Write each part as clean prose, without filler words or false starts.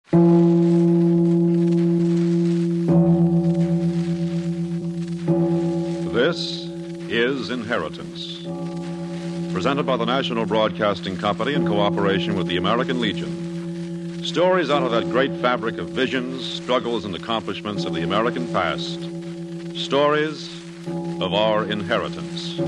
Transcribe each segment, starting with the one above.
This is Inheritance, presented by the National Broadcasting Company in cooperation with the American Legion. Stories out of that great fabric of visions, struggles, and accomplishments of the American past. Stories of our inheritance.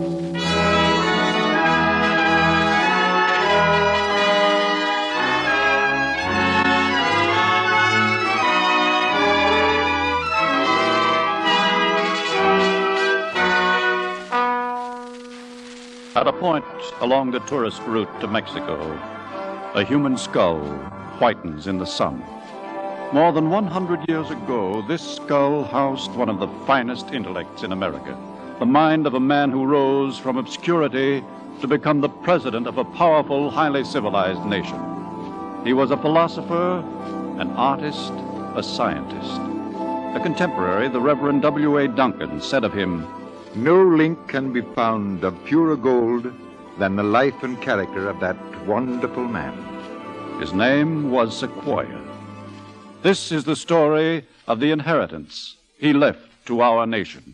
At a point along the tourist route to Mexico, a human skull whitens in the sun. More than 100 years ago, this skull housed one of the finest intellects in America, the mind of a man who rose from obscurity to become the president of a powerful, highly civilized nation. He was a philosopher, an artist, a scientist. A contemporary, the Reverend W.A. Duncan, said of him, "No link can be found of purer gold than the life and character of that wonderful man." His name was Sequoyah. This is the story of the inheritance he left to our nation.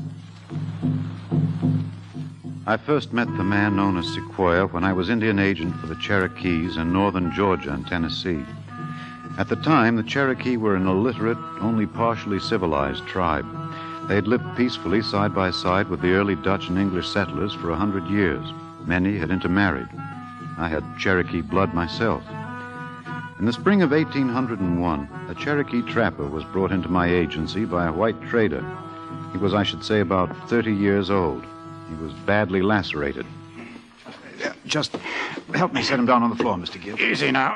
I first met the man known as Sequoyah when I was Indian agent for the Cherokees in northern Georgia and Tennessee. At the time, the Cherokee were an illiterate, only partially civilized tribe. They had lived peacefully side by side with the early Dutch and English settlers for 100 years. Many had intermarried. I had Cherokee blood myself. In the spring of 1801, a Cherokee trapper was brought into my agency by a white trader. He was, I should say, about 30 years old. He was badly lacerated. Just help me set him down on the floor, Mr. Gibbs. Easy now.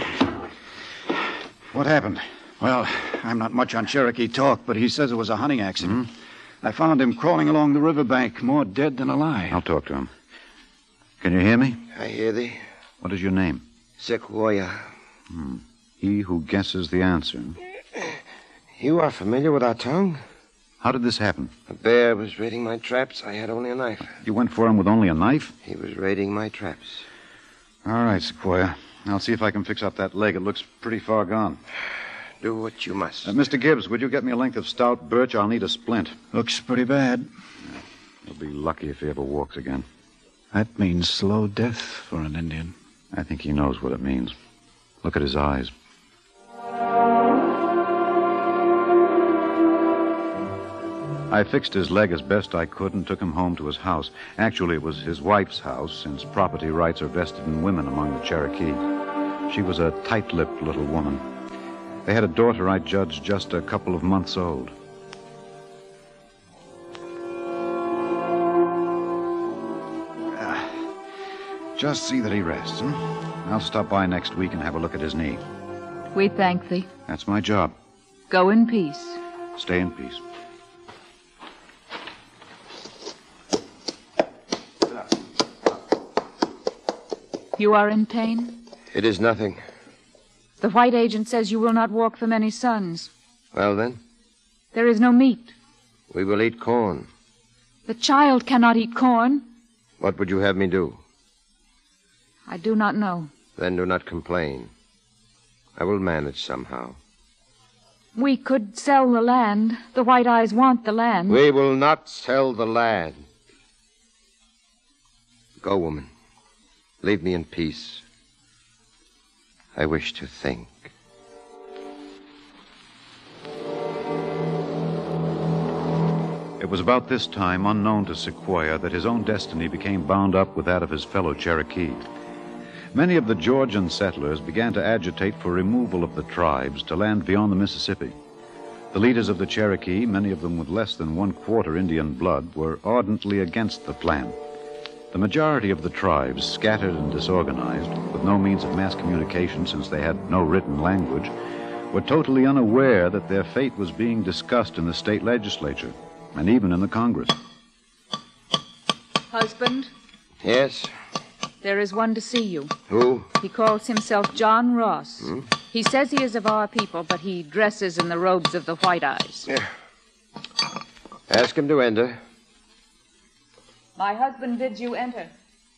What happened? Well, I'm not much on Cherokee talk, but he says it was a hunting accident. I found him crawling along the riverbank, more dead than alive. I'll talk to him. Can you hear me? I hear thee. What is your name? Sequoyah. He who guesses the answer. You are familiar with our tongue? How did this happen? A bear was raiding my traps. I had only a knife. You went for him with only a knife? He was raiding my traps. All right, Sequoyah. I'll see if I can fix up that leg. It looks pretty far gone. Do what you must. Mr. Gibbs, would you get me a length of stout birch? I'll need a splint. Looks pretty bad. He'll be lucky if he ever walks again. That means slow death for an Indian. I think he knows what it means. Look at his eyes. I fixed his leg as best I could and took him home to his house. Actually, it was his wife's house, since property rights are vested in women among the Cherokee. She was a tight-lipped little woman. They had a daughter I judged just a couple of months old. Just see that he rests, I'll stop by next week and have a look at his knee. We thank thee. That's my job. Go in peace. Stay in peace. You are in pain? It is nothing. The white agent says you will not walk for many suns. Well, then? There is no meat. We will eat corn. The child cannot eat corn. What would you have me do? I do not know. Then do not complain. I will manage somehow. We could sell the land. The White Eyes want the land. We will not sell the land. Go, woman. Leave me in peace. I wish to think. It was about this time, unknown to Sequoyah, that his own destiny became bound up with that of his fellow Cherokee. Many of the Georgian settlers began to agitate for removal of the tribes to land beyond the Mississippi. The leaders of the Cherokee, many of them with less than 1/4 Indian blood, were ardently against the plan. The majority of the tribes, scattered and disorganized, with no means of mass communication since they had no written language, were totally unaware that their fate was being discussed in the state legislature and even in the Congress. Husband? Yes? There is one to see you. Who? He calls himself John Ross. He says he is of our people, but he dresses in the robes of the White Eyes. Yeah. Ask him to enter. My husband bids you enter.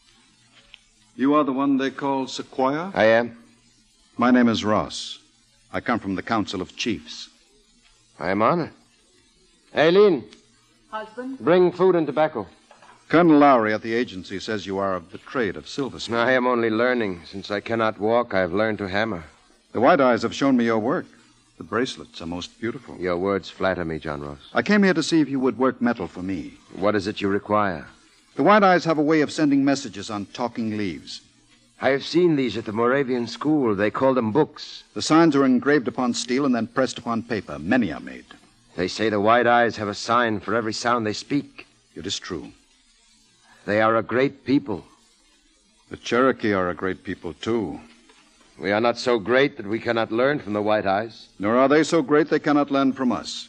You are the one they call Sequoyah? I am. My name is Ross. I come from the Council of Chiefs. I am honored. Aileen, Husband? bring food and tobacco. Colonel Lowry at the agency says you are of the trade of silversmith. I am only learning. Since I cannot walk, I have learned to hammer. The White Eyes have shown me your work. The bracelets are most beautiful. Your words flatter me, John Ross. I came here to see if you would work metal for me. What is it you require? The White Eyes have a way of sending messages on talking leaves. I have seen these at the Moravian school. They call them books. The signs are engraved upon steel and then pressed upon paper. Many are made. They say the White Eyes have a sign for every sound they speak. It is true. They are a great people. The Cherokee are a great people, too. We are not so great that we cannot learn from the White Eyes. Nor are they so great they cannot learn from us.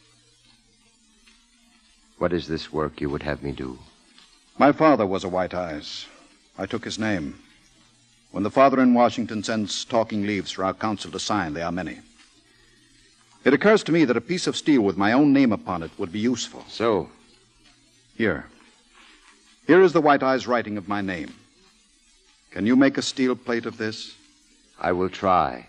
What is this work you would have me do? My father was a White Eyes. I took his name. When the father in Washington sends talking leaves for our council to sign, they are many. It occurs to me that a piece of steel with my own name upon it would be useful. So? Here. Here is the White Eyes writing of my name. Can you make a steel plate of this? I will try.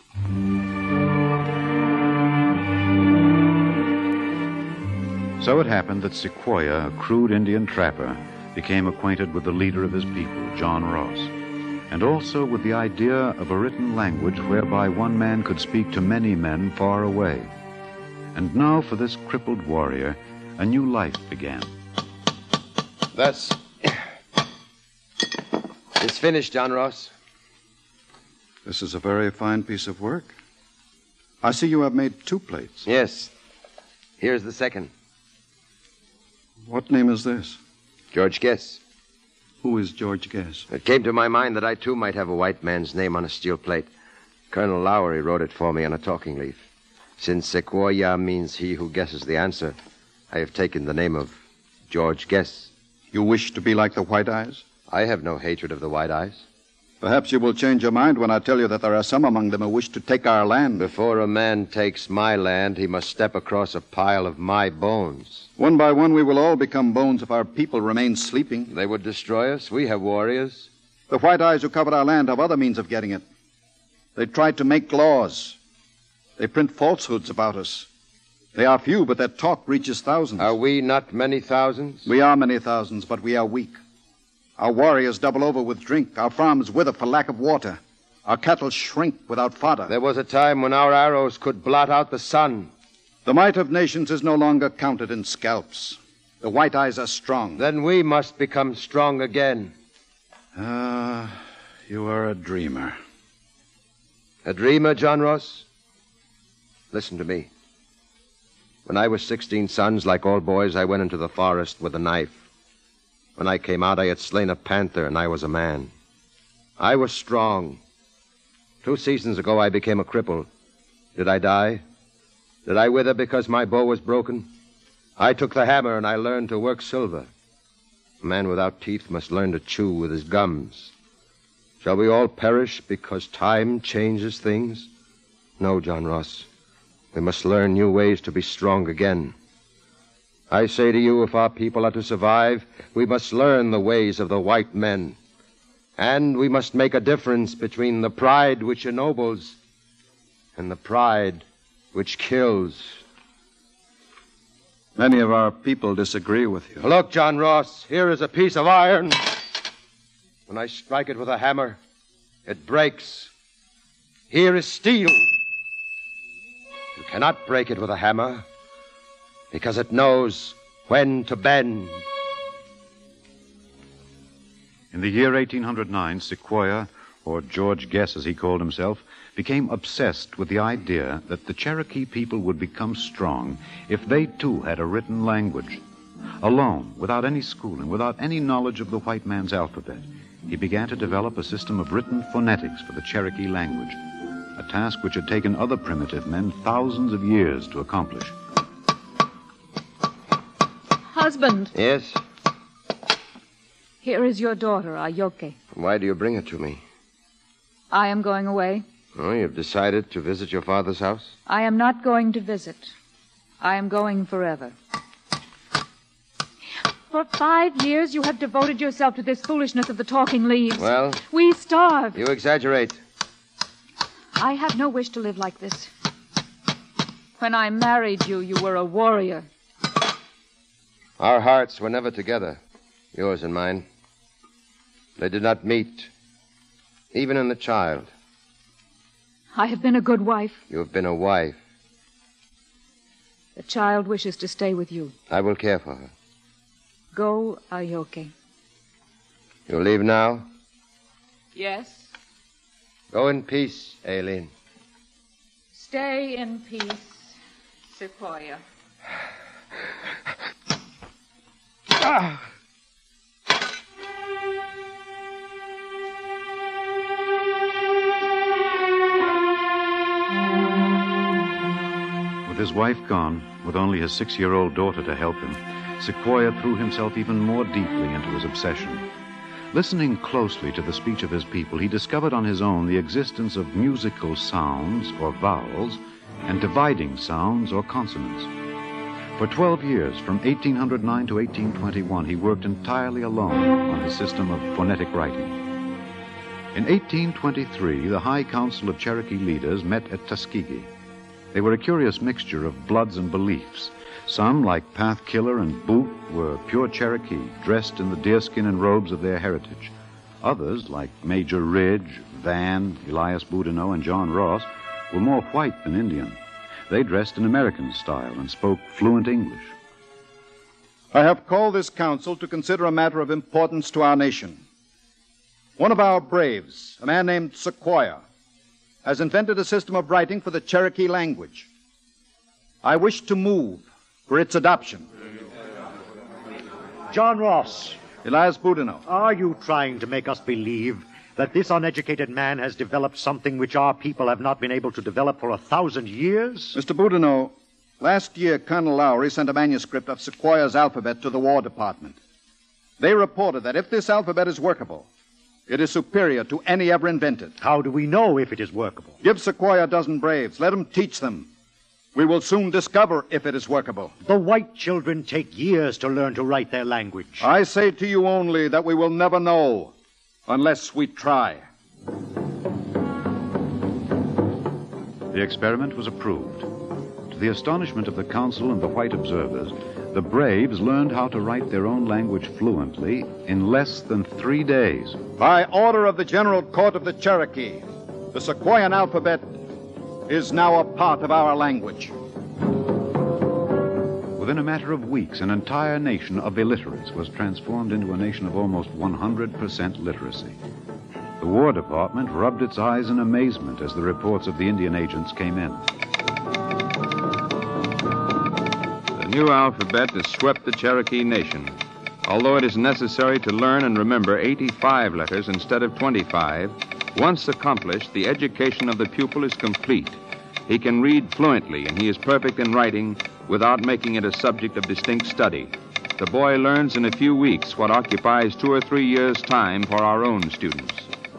So it happened that Sequoia, a crude Indian trapper, became acquainted with the leader of his people, John Ross, and also with the idea of a written language whereby one man could speak to many men far away. And now for this crippled warrior, a new life began. Thus, it's finished, John Ross. This is a very fine piece of work. I see you have made 2 plates. Yes. Here's the second. What name is this? George Guess. Who is George Guess? It came to my mind that I, too, might have a white man's name on a steel plate. Colonel Lowry wrote it for me on a talking leaf. Since Sequoia means he who guesses the answer, I have taken the name of George Guess. You wish to be like the White Eyes? I have no hatred of the White Eyes. Perhaps you will change your mind when I tell you that there are some among them who wish to take our land. Before a man takes my land, he must step across a pile of my bones. One by one, we will all become bones if our people remain sleeping. They would destroy us. We have warriors. The White Eyes who covered our land have other means of getting it. They tried to make laws. They print falsehoods about us. They are few, but their talk reaches thousands. Are we not many thousands? We are many thousands, but we are weak. Our warriors double over with drink. Our farms wither for lack of water. Our cattle shrink without fodder. There was a time when our arrows could blot out the sun. The might of nations is no longer counted in scalps. The White Eyes are strong. Then we must become strong again. You are a dreamer. A dreamer, John Ross? Listen to me. When I was 16 sons, like all boys, I went into the forest with a knife. When I came out, I had slain a panther, and I was a man. I was strong. 2 seasons ago, I became a cripple. Did I die? Did I wither because my bow was broken? I took the hammer, and I learned to work silver. A man without teeth must learn to chew with his gums. Shall we all perish because time changes things? No, John Ross. We must learn new ways to be strong again. I say to you, if our people are to survive, we must learn the ways of the white men. And we must make a difference between the pride which ennobles and the pride which kills. Many of our people disagree with you. Look, John Ross, here is a piece of iron. When I strike it with a hammer, it breaks. Here is steel. You cannot break it with a hammer, because it knows when to bend. In the year 1809, Sequoia, or George Guess as he called himself, became obsessed with the idea that the Cherokee people would become strong if they too had a written language. Alone, without any schooling, without any knowledge of the white man's alphabet, he began to develop a system of written phonetics for the Cherokee language, a task which had taken other primitive men thousands of years to accomplish. Husband, Yes? here is your daughter, Ayoke. Why do you bring it to me? I am going away. Oh, you've decided to visit your father's house? I am not going to visit. I am going forever. For 5 years, you have devoted yourself to this foolishness of the talking leaves. Well? We starve. You exaggerate. I have no wish to live like this. When I married you, you were a warrior. Our hearts were never together, yours and mine. They did not meet, even in the child. I have been a good wife. You have been a wife. The child wishes to stay with you. I will care for her. Go, Ayoke. You'll leave now? Yes. Go in peace, Aileen. Stay in peace, Sequoia. With his wife gone, with only his 6-year-old daughter to help him, Sequoia threw himself even more deeply into his obsession. Listening closely to the speech of his people, he discovered on his own the existence of musical sounds, or vowels, and dividing sounds, or consonants. For 12 years, from 1809 to 1821, he worked entirely alone on his system of phonetic writing. In 1823, the High Council of Cherokee leaders met at Tuskegee. They were a curious mixture of bloods and beliefs. Some, like Pathkiller and Boot, were pure Cherokee, dressed in the deerskin and robes of their heritage. Others, like Major Ridge, Van, Elias Boudinot, and John Ross, were more white than Indian. They dressed in American style and spoke fluent English. I have called this council to consider a matter of importance to our nation. One of our braves, a man named Sequoia, has invented a system of writing for the Cherokee language. I wish to move for its adoption. John Ross, Elias Boudinot. are you trying to make us believe that this uneducated man has developed something which our people have not been able to develop for 1,000 years? Mr. Boudinot, last year Colonel Lowry sent a manuscript of Sequoia's alphabet to the War Department. They reported that if this alphabet is workable, it is superior to any ever invented. How do we know if it is workable? Give Sequoia a dozen braves. Let them teach them. We will soon discover if it is workable. The white children take years to learn to write their language. I say to you only that we will never know unless we try. The experiment was approved. To the astonishment of the council and the white observers, the braves learned how to write their own language fluently in less than 3 days. By order of the General Court of the Cherokee, the Sequoian alphabet is now a part of our language. Within a matter of weeks, an entire nation of illiterates was transformed into a nation of almost 100% literacy. The War Department rubbed its eyes in amazement as the reports of the Indian agents came in. The new alphabet has swept the Cherokee nation. Although it is necessary to learn and remember 85 letters instead of 25, once accomplished, the education of the pupil is complete. He can read fluently, and he is perfect in writing without making it a subject of distinct study. The boy learns in a few weeks what occupies 2 or 3 years' time for our own students.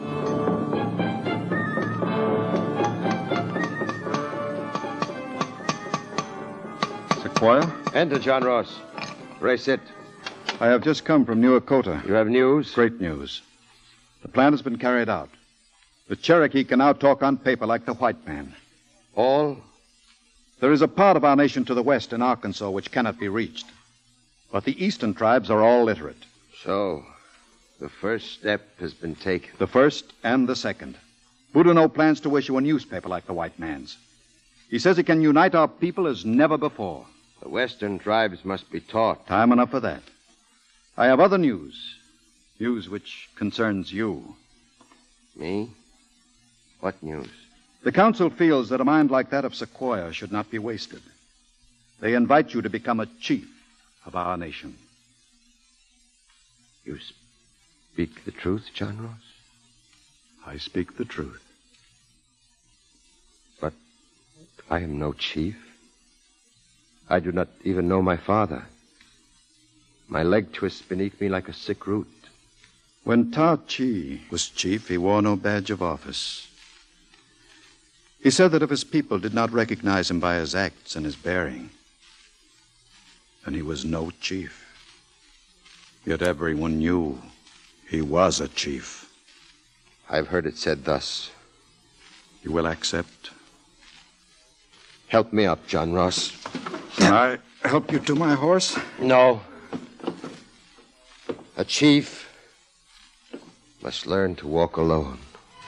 Sequoia? Enter, John Ross. Pray sit. I have just come from New Dakota. You have news? Great news. The plan has been carried out. The Cherokee can now talk on paper like the white man. All? There is a part of our nation to the west in Arkansas which cannot be reached. But the eastern tribes are all literate. So, the first step has been taken. The first and the second. Boudinot plans to issue a newspaper like the white man's. He says it can unite our people as never before. The western tribes must be taught. Time enough for that. I have other news. News which concerns you. Me? What news? The council feels that a mind like that of Sequoia should not be wasted. They invite you to become a chief of our nation. You speak the truth, John Ross? I speak the truth. But I am no chief. I do not even know my father. My leg twists beneath me like a sick root. When Ta Chi was chief, he wore no badge of office. He said that if his people did not recognize him by his acts and his bearing, then he was no chief. Yet everyone knew he was a chief. I've heard it said thus. You will accept? Help me up, John Ross. Can I help you to my horse? No. A chief must learn to walk alone.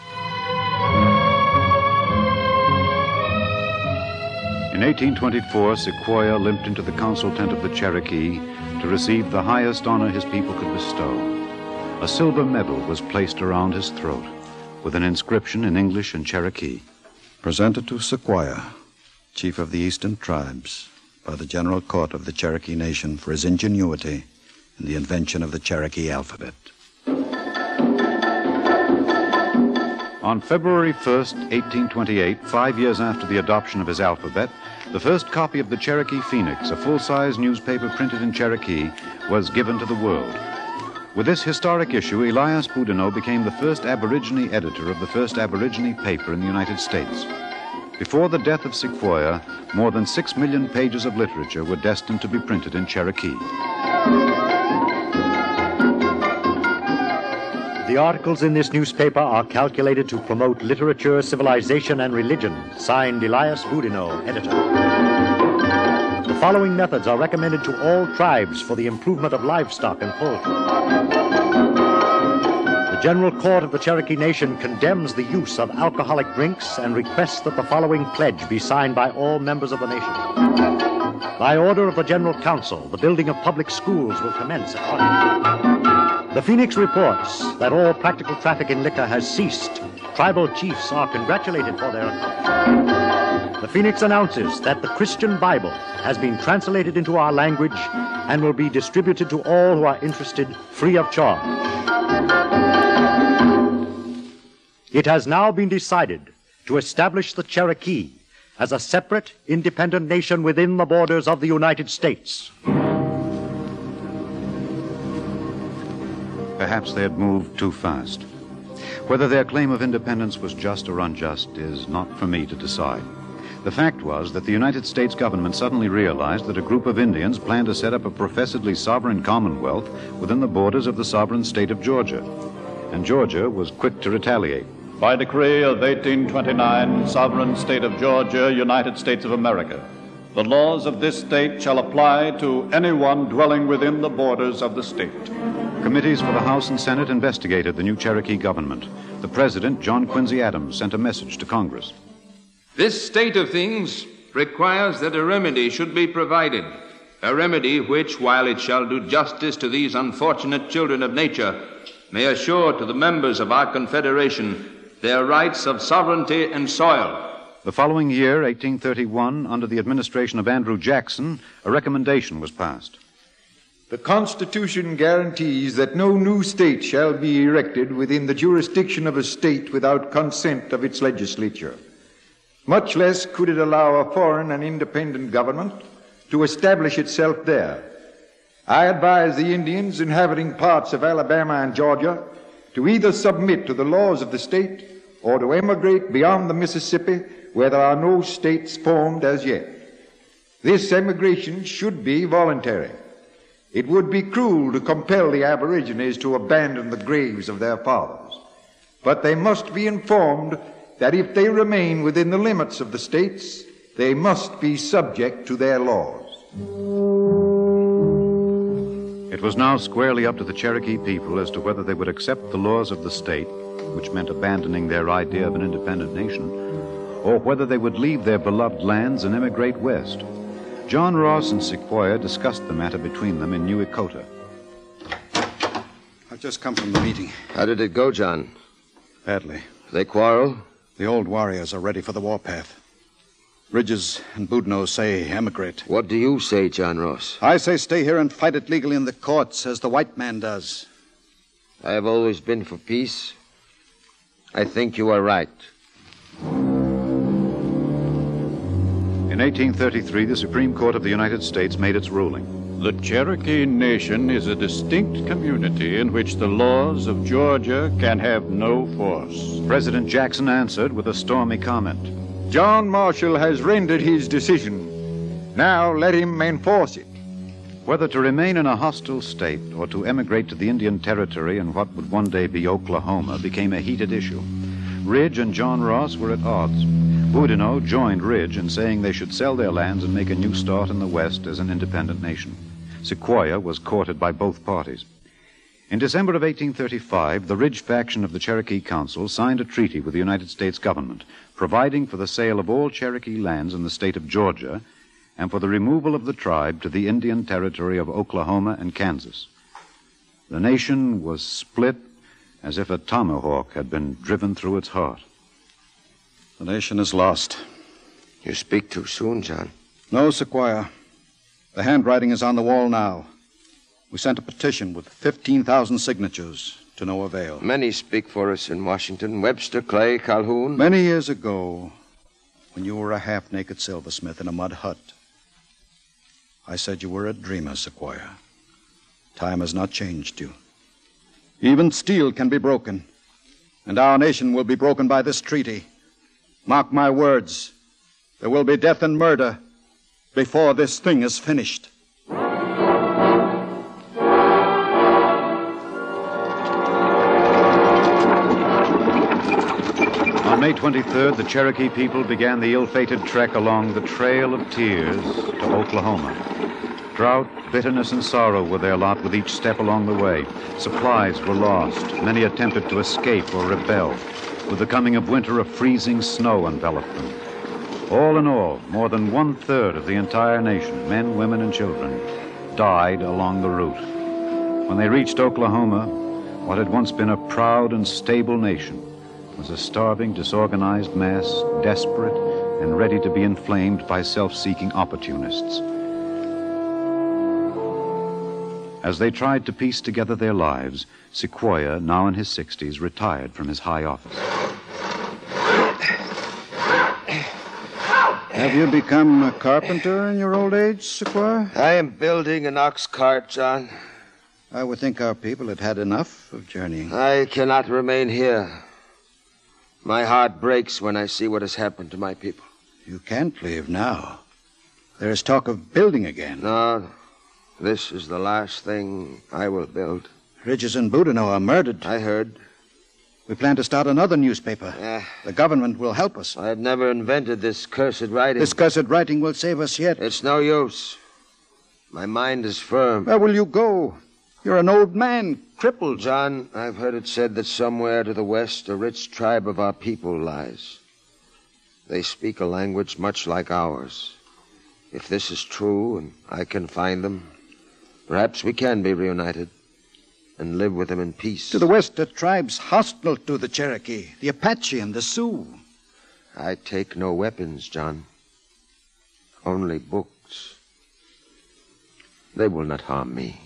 In 1824, Sequoyah limped into the council tent of the Cherokee to receive the highest honor his people could bestow. A silver medal was placed around his throat with an inscription in English and Cherokee. Presented to Sequoyah, chief of the Eastern Tribes, by the General Court of the Cherokee Nation for his ingenuity in the invention of the Cherokee alphabet. On February 1st, 1828, 5 years after the adoption of his alphabet, the first copy of the Cherokee Phoenix, a full-size newspaper printed in Cherokee, was given to the world. With this historic issue, Elias Boudinot became the first Aborigine editor of the first Aborigine paper in the United States. Before the death of Sequoyah, more than 6 million pages of literature were destined to be printed in Cherokee. The articles in this newspaper are calculated to promote literature, civilization, and religion. Signed, Elias Boudinot, editor. The following methods are recommended to all tribes for the improvement of livestock and poultry. The General Court of the Cherokee Nation condemns the use of alcoholic drinks and requests that the following pledge be signed by all members of the nation. By order of the General Council, the building of public schools will commence accordingly. The Phoenix reports that all practical traffic in liquor has ceased. Tribal chiefs are congratulated for their accomplishment. The Phoenix announces that the Christian Bible has been translated into our language and will be distributed to all who are interested free of charge. It has now been decided to establish the Cherokee as a separate, independent nation within the borders of the United States. Perhaps they had moved too fast. Whether their claim of independence was just or unjust is not for me to decide. The fact was that the United States government suddenly realized that a group of Indians planned to set up a professedly sovereign commonwealth within the borders of the sovereign state of Georgia. And Georgia was quick to retaliate. By decree of 1829, sovereign state of Georgia, United States of America, the laws of this state shall apply to anyone dwelling within the borders of the state. Committees for the House and Senate investigated the new Cherokee government. The president, John Quincy Adams, sent a message to Congress. This state of things requires that a remedy should be provided, a remedy which, while it shall do justice to these unfortunate children of nature, may assure to the members of our Confederation their rights of sovereignty and soil. The following year, 1831, under the administration of Andrew Jackson, a recommendation was passed. The Constitution guarantees that no new state shall be erected within the jurisdiction of a state without consent of its legislature. Much less could it allow a foreign and independent government to establish itself there. I advise the Indians inhabiting parts of Alabama and Georgia to either submit to the laws of the state or to emigrate beyond the Mississippi, where there are no states formed as yet. This emigration should be voluntary. It would be cruel to compel the Aborigines to abandon the graves of their fathers. But they must be informed that if they remain within the limits of the states, they must be subject to their laws. It was now squarely up to the Cherokee people as to whether they would accept the laws of the state, which meant abandoning their idea of an independent nation, or whether they would leave their beloved lands and emigrate west. John Ross and Sequoyah discussed the matter between them in New Echota. I've just come from the meeting. How did it go, John? Badly. They quarrel? The old warriors are ready for the warpath. Ridges and Boudinot say emigrate. What do you say, John Ross? I say stay here and fight it legally in the courts as the white man does. I have always been for peace. I think you are right. In 1833, the Supreme Court of the United States made its ruling. The Cherokee Nation is a distinct community in which the laws of Georgia can have no force. President Jackson answered with a stormy comment. John Marshall has rendered his decision. Now let him enforce it. Whether to remain in a hostile state or to emigrate to the Indian Territory in what would one day be Oklahoma became a heated issue. Ridge and John Ross were at odds. Boudinot joined Ridge in saying they should sell their lands and make a new start in the West as an independent nation. Sequoyah was courted by both parties. In December of 1835, the Ridge faction of the Cherokee Council signed a treaty with the United States government, providing for the sale of all Cherokee lands in the state of Georgia and for the removal of the tribe to the Indian Territory of Oklahoma and Kansas. The nation was split as if a tomahawk had been driven through its heart. The nation is lost. You speak too soon, John. No, Sequoyah. The handwriting is on the wall now. We sent a petition with 15,000 signatures to no avail. Many speak for us in Washington. Webster, Clay, Calhoun. Many years ago, when you were a half-naked silversmith in a mud hut, I said you were a dreamer, Sequoyah. Time has not changed you. Even steel can be broken, and our nation will be broken by this treaty. Mark my words. There will be death and murder before this thing is finished. On May 23rd, the Cherokee people began the ill-fated trek along the Trail of Tears to Oklahoma. Drought, bitterness, and sorrow were their lot with each step along the way. Supplies were lost. Many attempted to escape or rebel. With the coming of winter, a freezing snow enveloped them. All in all, more than 1/3 of the entire nation, men, women, and children, died along the route. When they reached Oklahoma, what had once been a proud and stable nation was a starving, disorganized mass, desperate and ready to be inflamed by self-seeking opportunists. As they tried to piece together their lives, Sequoyah, now in his 60s, retired from his high office. Have you become a carpenter in your old age, Sequoyah? I am building an ox cart, John. I would think our people had had enough of journeying. I cannot remain here. My heart breaks when I see what has happened to my people. You can't leave now. There is talk of building again. No, this is the last thing I will build. Ridges and Boudinot are murdered. I heard. We plan to start another newspaper. The government will help us. I have never invented this cursed writing. This cursed writing will save us yet. It's no use. My mind is firm. Where will you go? You're an old man, crippled. John, I've heard it said that somewhere to the west a rich tribe of our people lies. They speak a language much like ours. If this is true and I can find them, perhaps we can be reunited and live with them in peace. To the west are tribes hostile to the Cherokee, the Apache and the Sioux. I take no weapons, John. Only books. They will not harm me.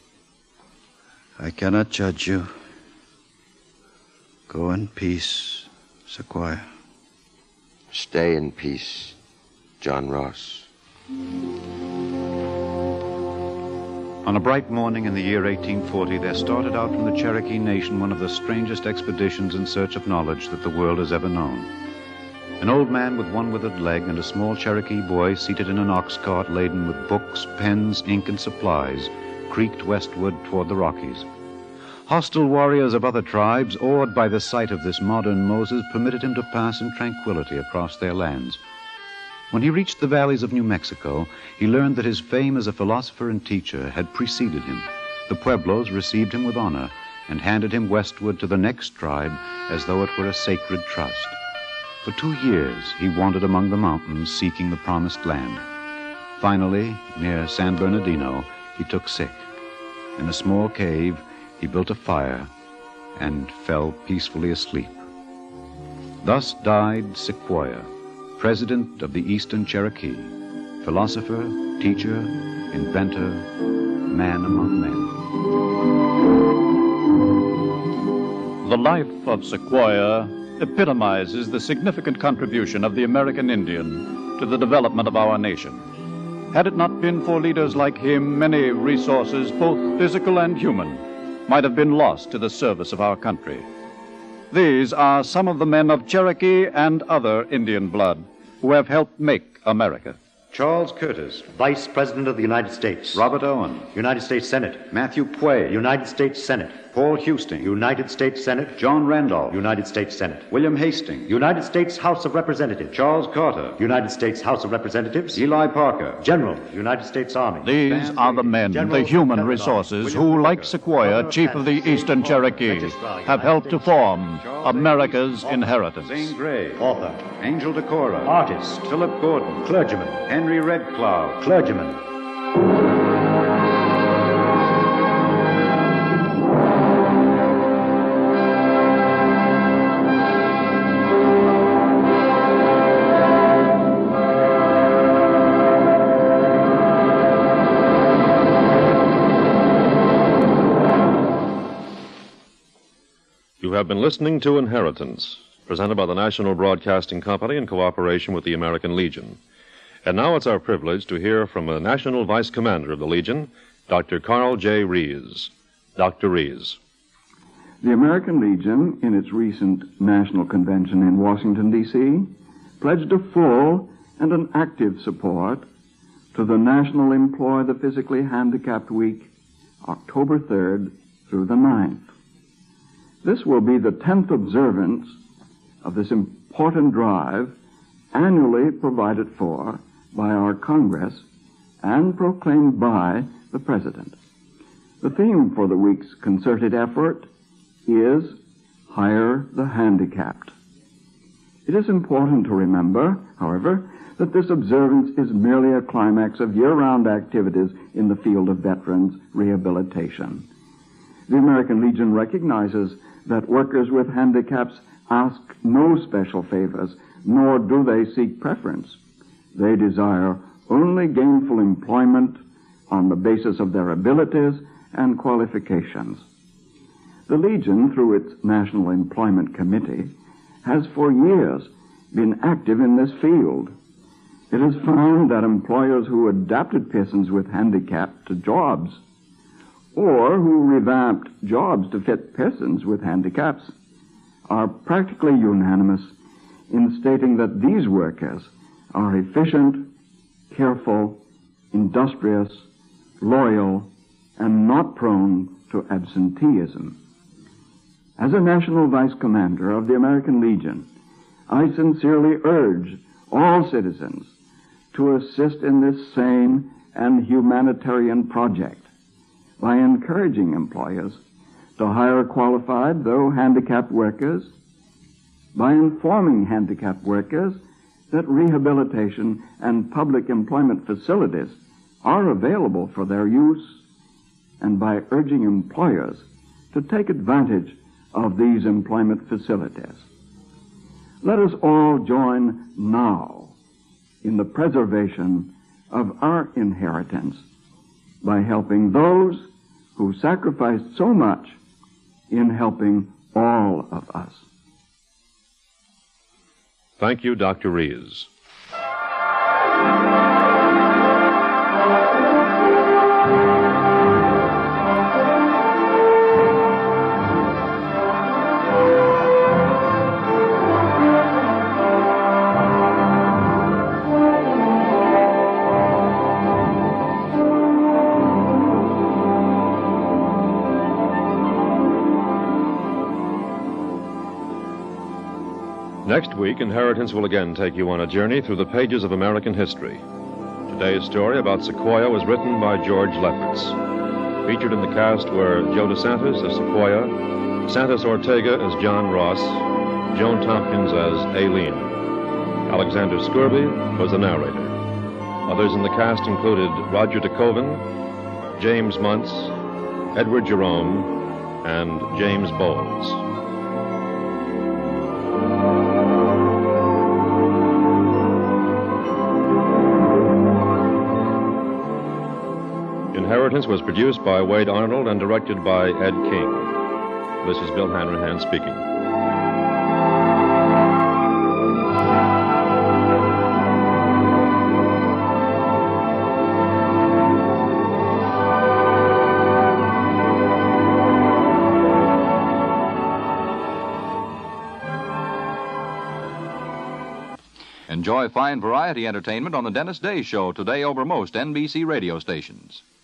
I cannot judge you. Go in peace, Sequoyah. Stay in peace, John Ross. On a bright morning in the year 1840, there started out from the Cherokee Nation one of the strangest expeditions in search of knowledge that the world has ever known. An old man with one withered leg and a small Cherokee boy seated in an ox cart laden with books, pens, ink, and supplies creaked westward toward the Rockies. Hostile warriors of other tribes, awed by the sight of this modern Moses, permitted him to pass in tranquility across their lands. When he reached the valleys of New Mexico, he learned that his fame as a philosopher and teacher had preceded him. The Pueblos received him with honor and handed him westward to the next tribe as though it were a sacred trust. For 2 years, he wandered among the mountains seeking the promised land. Finally, near San Bernardino, he took sick. In a small cave, he built a fire and fell peacefully asleep. Thus died Sequoyah, president of the Eastern Cherokee, philosopher, teacher, inventor, man among men. The life of Sequoyah epitomizes the significant contribution of the American Indian to the development of our nation. Had it not been for leaders like him, many resources, both physical and human, might have been lost to the service of our country. These are some of the men of Cherokee and other Indian blood who have helped make America. Charles Curtis, Vice President of the United States. Robert Owen, United States Senate. Matthew Puey, United States Senate. Paul Husting. United States Senate. John Randolph. United States Senate. William Hastings. United States House of Representatives. Charles Carter. United States House of Representatives. Eli Parker. General, United States Army. These are the men, the human resources, who, like Sequoyah, chief of the Eastern Cherokee, have helped to form America's inheritance. Zane Grey. Author. Angel Decora. Artist. Philip Gordon. Clergyman. Henry Red Cloud. Clergyman. You have been listening to Inheritance, presented by the National Broadcasting Company in cooperation with the American Legion. And now it's our privilege to hear from a National Vice Commander of the Legion, Dr. Carl J. Rees. Dr. Rees. The American Legion, in its recent National Convention in Washington, D.C., pledged a full and an active support to the National Employ the Physically Handicapped Week, October 3rd through the 9th. This will be the 10th observance of this important drive annually provided for by our Congress and proclaimed by the President. The theme for the week's concerted effort is Hire the Handicapped. It is important to remember, however, that this observance is merely a climax of year-round activities in the field of veterans rehabilitation. The American Legion recognizes that workers with handicaps ask no special favors, nor do they seek preference. They desire only gainful employment on the basis of their abilities and qualifications. The Legion, through its National Employment Committee, has for years been active in this field. It has found that employers who adapted persons with handicap to jobs, or who revamped jobs to fit persons with handicaps, are practically unanimous in stating that these workers are efficient, careful, industrious, loyal, and not prone to absenteeism. As a National Vice Commander of the American Legion, I sincerely urge all citizens to assist in this sane and humanitarian project by encouraging employers to hire qualified, though handicapped workers, by informing handicapped workers that rehabilitation and public employment facilities are available for their use, and by urging employers to take advantage of these employment facilities. Let us all join now in the preservation of our inheritance by helping those who sacrificed so much in helping all of us. Thank you, Dr. Rees. Next week, Inheritance will again take you on a journey through the pages of American history. Today's story about Sequoyah was written by George Lefferts. Featured in the cast were Joe DeSantis as Sequoyah, Santos Ortega as John Ross, Joan Tompkins as Aileen. Alexander Scourby was the narrator. Others in the cast included Roger DeKoven, James Muntz, Edward Jerome, and James Bowles. Inheritance was produced by Wade Arnold and directed by Ed King. This is Bill Hanrahan speaking. Enjoy fine variety entertainment on the Dennis Day Show today over most NBC radio stations.